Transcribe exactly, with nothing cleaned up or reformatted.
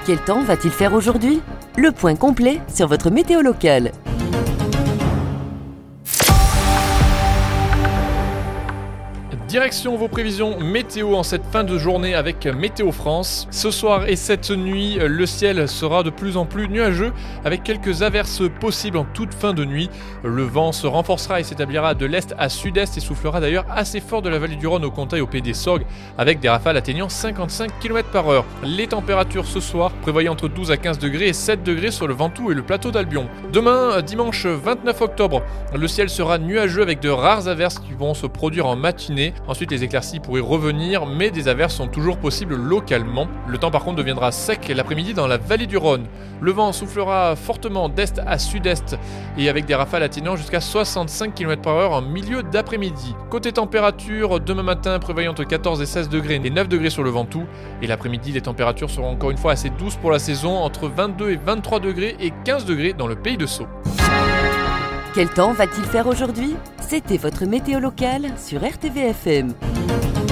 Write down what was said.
Quel temps va-t-il faire aujourd'hui ? Le point complet sur votre météo locale. Direction vos prévisions météo en cette fin de journée avec Météo France. Ce soir et cette nuit, le ciel sera de plus en plus nuageux avec quelques averses possibles en toute fin de nuit. Le vent se renforcera et s'établira de l'est à sud-est et soufflera d'ailleurs assez fort de la vallée du Rhône au Comtat et au Pays des Sorgues avec des rafales atteignant cinquante-cinq kilomètres par heure. Les températures ce soir prévoyaient entre douze à quinze degrés et sept degrés sur le Ventoux et le plateau d'Albion. Demain, dimanche vingt-neuf octobre, le ciel sera nuageux avec de rares averses qui vont se produire en matinée. Ensuite, les éclaircies pourraient revenir, mais des averses sont toujours possibles localement. Le temps par contre deviendra sec l'après-midi dans la vallée du Rhône. Le vent soufflera fortement d'est à sud-est et avec des rafales atteignant jusqu'à soixante-cinq kilomètres par heure en milieu d'après-midi. Côté température, demain matin prévoyant entre quatorze et seize degrés et neuf degrés sur le Ventoux. Et l'après-midi, les températures seront encore une fois assez douces pour la saison, entre vingt-deux et vingt-trois degrés et quinze degrés dans le Pays de Sceaux. Quel temps va-t-il faire aujourd'hui ? C'était votre météo locale sur R T V F M.